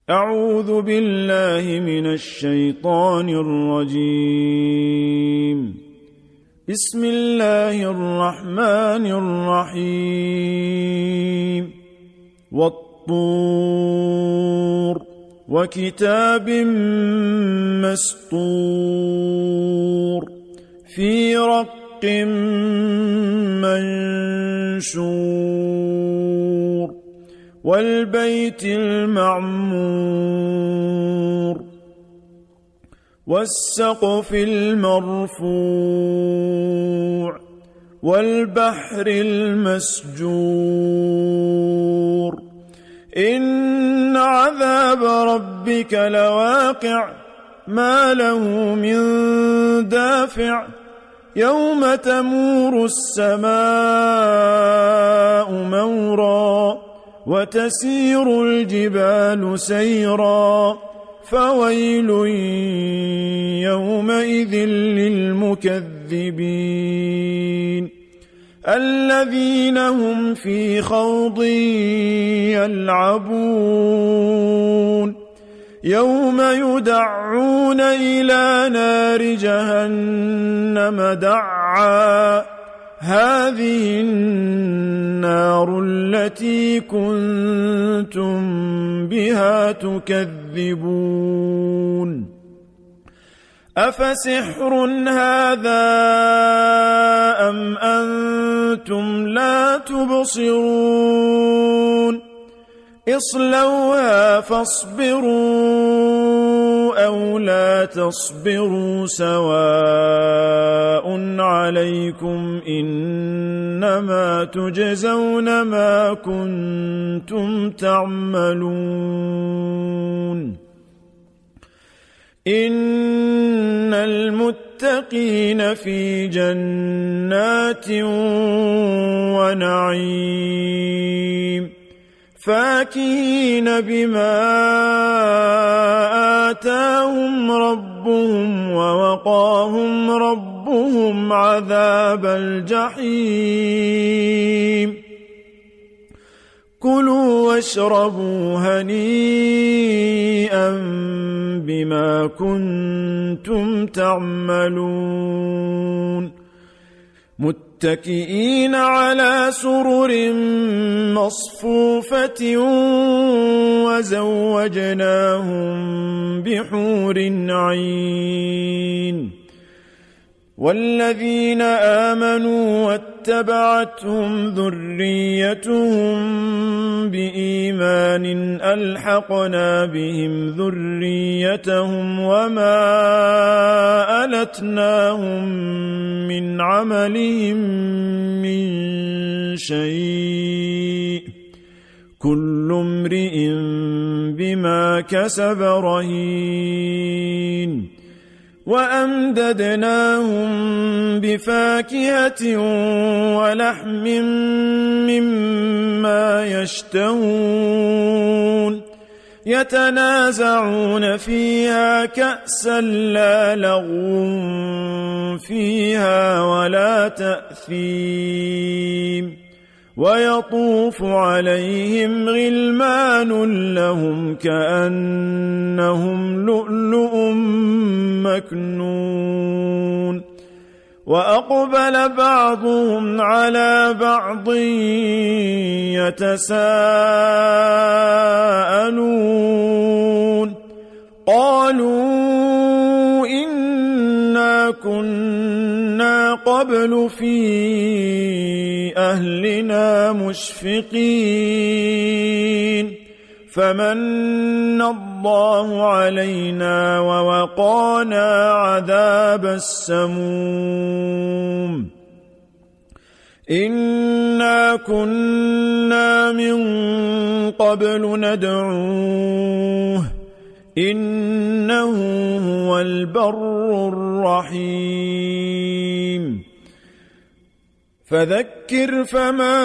أعوذ بالله من الشيطان الرجيم. بسم الله الرحمن الرحيم. والطور وكتاب مسطور في رق منشور والبيت المعمور والسقف المرفوع والبحر المسجور إن عذاب ربك لواقع ما له من دافع يوم تمور السماء مورا وتسير الجبال سيرا فويل يومئذ للمكذبين الذين هم في خوض يلعبون يوم يدعون إلى نار جهنم دعا هذه النار التي كنتم بها تكذبون أفسحر هذا أم أنتم لا تبصرون اصلوها فاصبروا أو لا تصبروا سواء عليكم إنما تجزون ما كنتم تعملون إن المتقين في جنات ونعيم فاكهين بما آتاهم ربهم ووقاهم ربهم عذاب الجحيم كلوا واشربوا هنيئا بما كنتم تعملون متكئين على سرر مصفوفة وزوجناهم بحور عين والذين آمنوا واتبعتهم ذريتهم بإيمان ألحقنا بهم ذريتهم وما ألتناهم من عملهم من شيء كل امرئ بما كسب رهين وأمددناهم بفاكهة ولحم مما يشتهون يتنازعون فيها كأسا لا لغو فيها ولا تأثيم ويطوف عليهم غلمان لهم كأنهم لؤلؤ مكنون وأقبل بعضهم على بعض يتساءلون قالوا إنا كنا قبل في أهلنا مشفقين فمن الله علينا ووقانا عذاب السموم إنا كنا من قبل ندعوه إنه هو البر الرحيم فذكر فما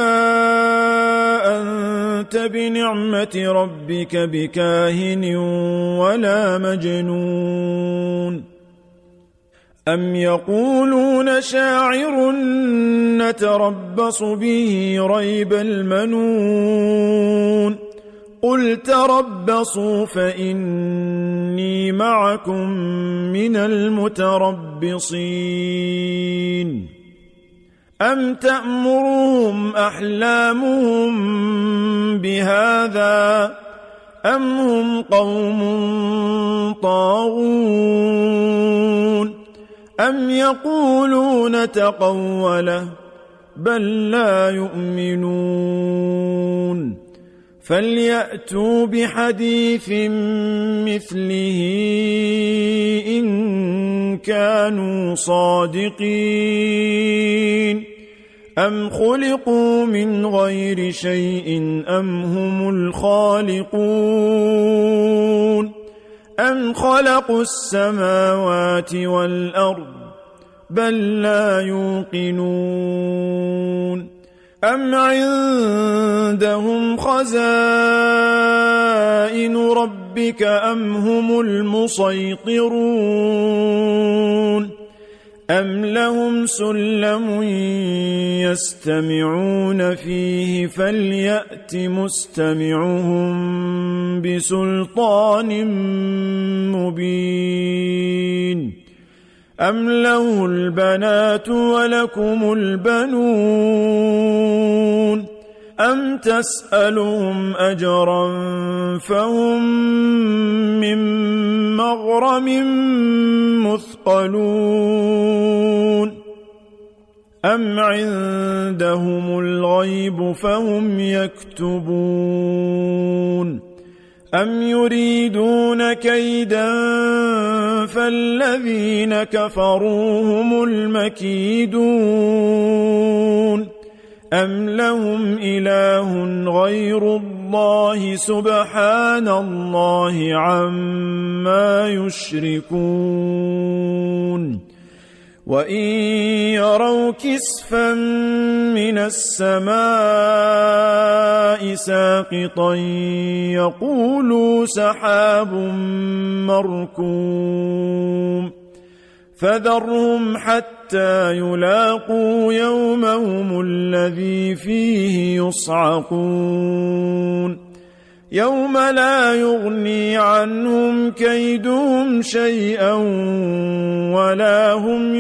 أنت بنعمة ربك بكاهن ولا مجنون أم يقولون شاعر نتربص به ريب المنون قل تربصوا فإني معكم من المتربصين أم تأمرهم أحلامهم بهذا أم هم قوم طاغون أم يقولون تقوله بل لا يؤمنون فليأتوا بحديث مثله إن كانوا صادقين أم خلقوا من غير شيء أم هم الخالقون أم خلقوا السماوات والأرض بل لا يوقنون أم عندهم خزائن ربك أم هم المسيطرون أم لهم سلم يستمعون فيه فليأت مستمعهم بسلطان مبين أم له البنات ولكم البنون أم تسألهم أجرا فهم من مغرم مثقلون أم عندهم الغيب فهم يكتبون أم يريدون كيدا فالذين كفروا هم المكيدون أم لهم إله غير الله سبحان الله عما يشركون وإن يروا كسفا من السماء ساقطا يقولوا سحاب مركوم فذرهم حتى يلاقوا يومهم الذي فيه يصعقون يوم لا يغني عنهم كيدهم شيئا ولا هم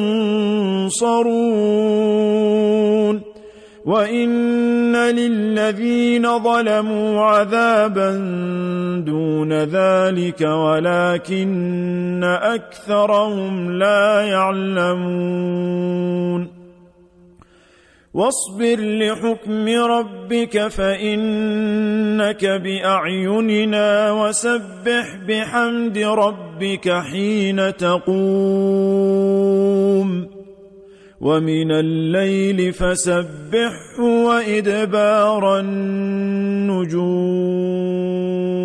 ينصرون وإن للذين ظلموا عذابا دون ذلك ولكن أكثرهم لا يعلمون واصبر لحكم ربك فإنك بأعيننا وسبح بحمد ربك حين تقوم ومن الليل فسبحه وإدبار النجوم